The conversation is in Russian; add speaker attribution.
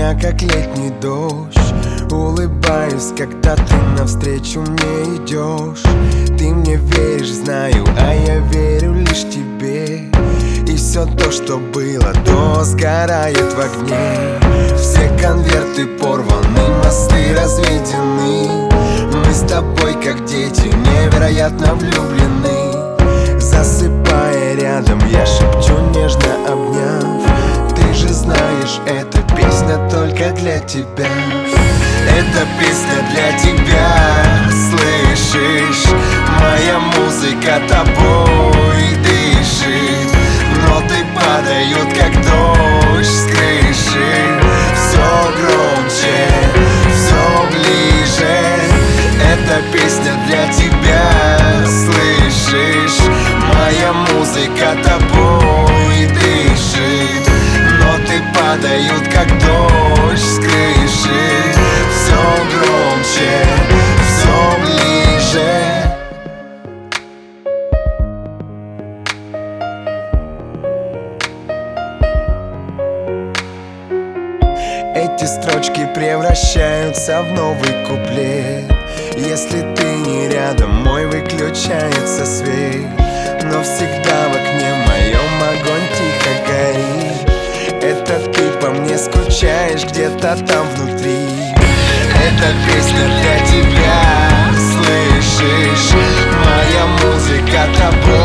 Speaker 1: меня, как летний дождь. Улыбаюсь, когда ты навстречу мне идешь. Ты мне веришь, знаю, а я верю лишь тебе. И все то, что было до, сгорает в огне. Все конверты порваны, мосты разведены. Мы с тобой, как дети, невероятно влюблены. Засыпая рядом, я шепчу, нежно обняв: ты же знаешь, эта песня только для тебя. Эта песня для тебя, слышишь? Моя музыка тобой дышит. Ноты падают, как дождь с крыши. Все громче, все ближе. Эта песня для тебя, слышишь? Моя музыка тобой дышит. Ноты падают, как дождь с крыши. Все громче, все ближе. Эти строчки превращаются в новый куплет. Если ты не рядом, мой выключается свет. Но всегда в окне моем огонь тихо горит. Это ты по мне скучаешь где-то там внутри. Эта песня для тебя, слышишь? Моя музыка тобой